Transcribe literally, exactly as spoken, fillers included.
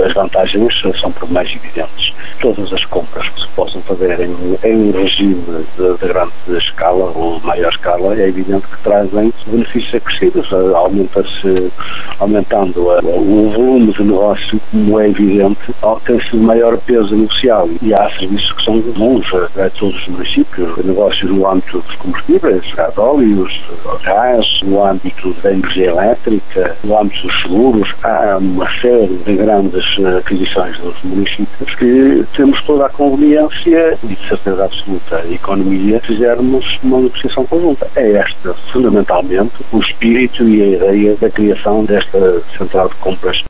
as vantagens são por mais evidentes. Todas as compras que se possam fazer em, em regime de, de grande escala ou maior escala, é evidente que trazem benefícios acrescidos, aumenta-se, aumentando a, o volume de negócio, como é evidente, tem-se maior peso negocial, e há serviços que são comuns a, a todos os municípios, negócios no âmbito dos combustíveis, gasóleos, gás, no âmbito da energia elétrica, no âmbito dos seguros. Há uma série de grandes aquisições dos municípios que temos toda a conveniência e de certeza absoluta a economia fizermos uma negociação conjunta. É esta, fundamentalmente, o espírito e a ideia da criação desta central de compras.